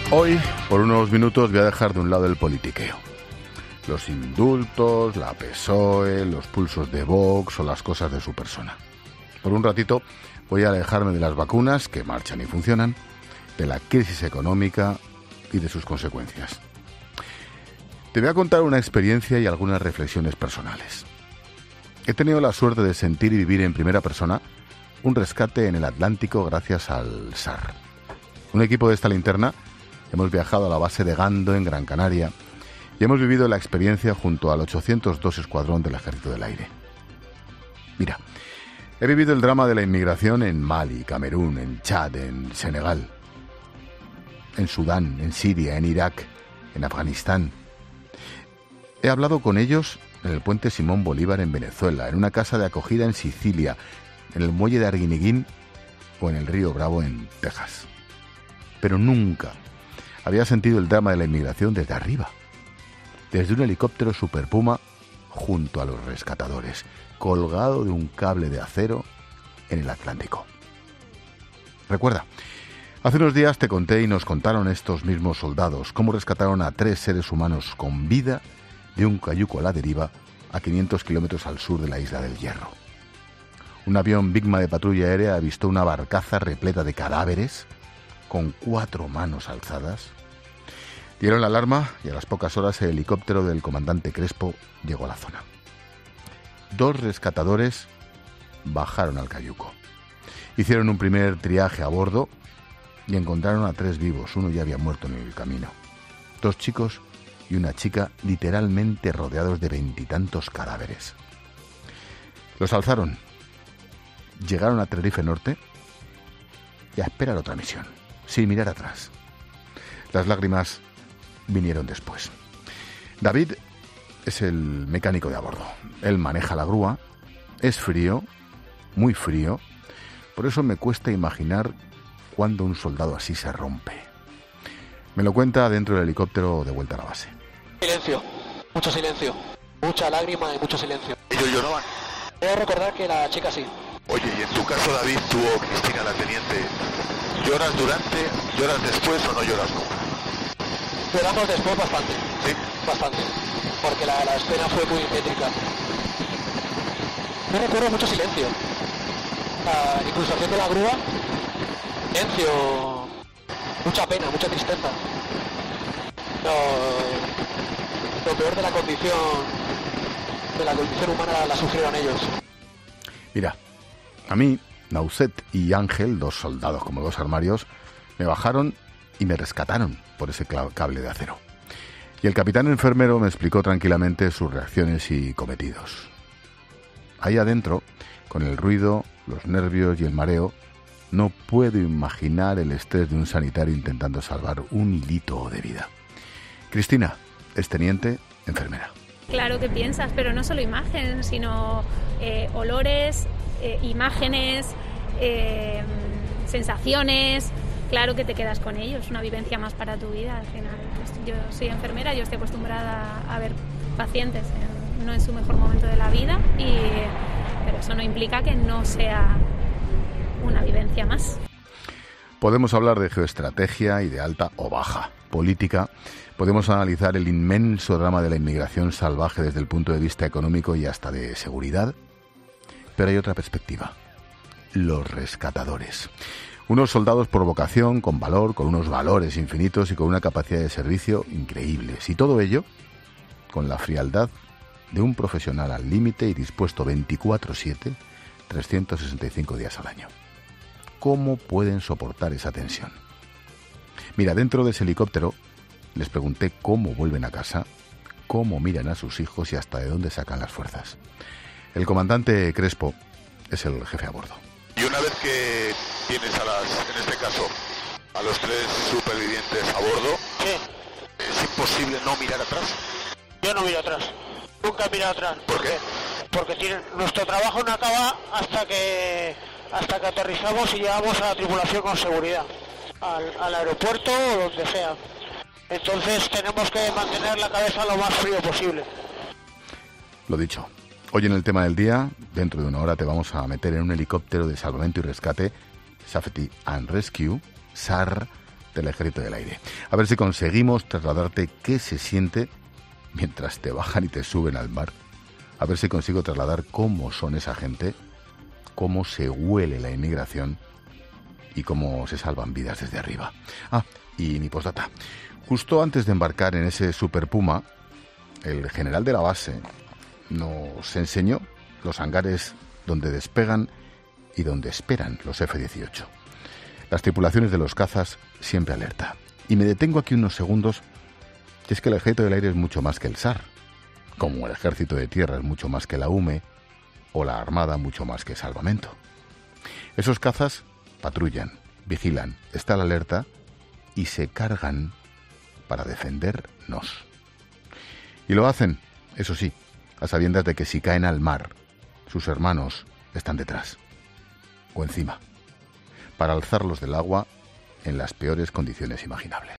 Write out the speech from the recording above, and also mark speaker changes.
Speaker 1: Hoy, por unos minutos, voy a dejar de un lado el politiqueo. Los indultos, la PSOE, los pulsos de Vox o las cosas de su persona. Por un ratito voy a alejarme de las vacunas, que marchan y funcionan, de la crisis económica y de sus consecuencias. Te voy a contar una experiencia y algunas reflexiones personales. He tenido la suerte de sentir y vivir en primera persona un rescate en el Atlántico gracias al SAR. Un equipo de esta linterna hemos viajado a la base de Gando, en Gran Canaria, y hemos vivido la experiencia junto al 802 Escuadrón del Ejército del Aire. Mira, he vivido el drama de la inmigración en Mali, Camerún, en Chad, en Senegal, en Sudán, en Siria, en Irak, en Afganistán. He hablado con ellos en el puente Simón Bolívar en Venezuela, en una casa de acogida en Sicilia, en el muelle de Arguineguín o en el río Bravo en Texas. Pero nunca había sentido el drama de la inmigración desde arriba, desde un helicóptero Super Puma junto a los rescatadores, colgado de un cable de acero en el Atlántico. Recuerda, hace unos días te conté y nos contaron estos mismos soldados cómo rescataron a 3 seres humanos con vida de un cayuco a la deriva a 500 kilómetros al sur de la Isla del Hierro. Un avión Bigma de patrulla aérea avistó una barcaza repleta de cadáveres con 4 manos alzadas. Dieron la alarma y a las pocas horas el helicóptero del comandante Crespo llegó a la zona. 2 rescatadores bajaron al cayuco. Hicieron un primer triaje a bordo y encontraron a 3 vivos. Uno ya había muerto en el camino. 2 chicos y una chica literalmente rodeados de 20 y tantos cadáveres. Los alzaron, llegaron a Tenerife Norte y a esperar otra misión, sin mirar atrás. Las lágrimas vinieron después. David es el mecánico de a bordo. Él maneja la grúa, es frío, muy frío, por eso me cuesta imaginar cuándo un soldado así se rompe. Me lo cuenta dentro del helicóptero de vuelta a la base.
Speaker 2: Silencio, mucho silencio, mucha lágrima y mucho silencio.
Speaker 3: ¿Ellos lloraban?
Speaker 2: Debo recordar que la chica sí.
Speaker 3: Oye, y en tu caso, David, tú o Cristina, la teniente, ¿lloras durante, lloras después o no lloras nunca?
Speaker 2: Lloramos después bastante.
Speaker 3: ¿Sí?
Speaker 2: Bastante, porque la escena fue muy tétrica. Yo recuerdo mucho silencio. Incluso haciendo la grúa, silencio, mucha pena, mucha tristeza. Lo peor de la condición humana la sufrieron ellos.
Speaker 1: Mira, a mí, Nauset y Ángel, 2 soldados como 2 armarios, me bajaron y me rescataron por ese cable de acero. Y el capitán enfermero me explicó tranquilamente sus reacciones y cometidos. Ahí adentro, con el ruido, los nervios y el mareo, no puedo imaginar el estrés de un sanitario intentando salvar un hilito de vida. Cristina es teniente, enfermera.
Speaker 4: Claro que piensas, pero no solo imágenes, sino olores, imágenes, sensaciones. Claro que te quedas con ellos, una vivencia más para tu vida al final. Pues yo soy enfermera, yo estoy acostumbrada a ver pacientes no en su mejor momento de la vida, pero eso no implica que no sea una vivencia más.
Speaker 1: Podemos hablar de geoestrategia y de alta o baja política. Podemos analizar el inmenso drama de la inmigración salvaje desde el punto de vista económico y hasta de seguridad. Pero hay otra perspectiva. Los rescatadores. Unos soldados por vocación, con valor, con unos valores infinitos y con una capacidad de servicio increíbles. Y todo ello con la frialdad de un profesional al límite y dispuesto 24/7, 365 días al año. ¿Cómo pueden soportar esa tensión? Mira, dentro de ese helicóptero les pregunté cómo vuelven a casa, cómo miran a sus hijos y hasta de dónde sacan las fuerzas. El comandante Crespo es el jefe a bordo.
Speaker 3: Y una vez que tienes en este caso, a los 3 supervivientes a bordo,
Speaker 2: Sí,
Speaker 3: ¿es imposible no mirar atrás?
Speaker 2: yo no miro atrás. Nunca he mirado atrás.
Speaker 3: ¿Por qué?
Speaker 2: Porque nuestro trabajo no acaba hasta que aterrizamos y llegamos a la tripulación con seguridad. Al aeropuerto o donde sea. Entonces tenemos que mantener la cabeza lo más frío posible.
Speaker 1: Lo dicho, hoy en el tema del día, dentro de una hora te vamos a meter en un helicóptero de salvamento y rescate, Safety and Rescue, SAR, del Ejército del Aire. A ver si conseguimos trasladarte qué se siente mientras te bajan y te suben al mar. A ver si consigo trasladar cómo son esa gente, cómo se huele la inmigración y cómo se salvan vidas desde arriba. Y mi postdata. Justo antes de embarcar en ese Super Puma, el general de la base nos enseñó los hangares donde despegan y donde esperan los F-18. Las tripulaciones de los cazas siempre alerta. Y me detengo aquí unos segundos, y es que el Ejército del Aire es mucho más que el SAR, como el Ejército de Tierra es mucho más que la UME, o la Armada mucho más que Salvamento. Esos cazas patrullan, vigilan, están alerta y se cargan para defendernos. Y lo hacen, eso sí, a sabiendas de que si caen al mar, sus hermanos están detrás o encima, para alzarlos del agua en las peores condiciones imaginables.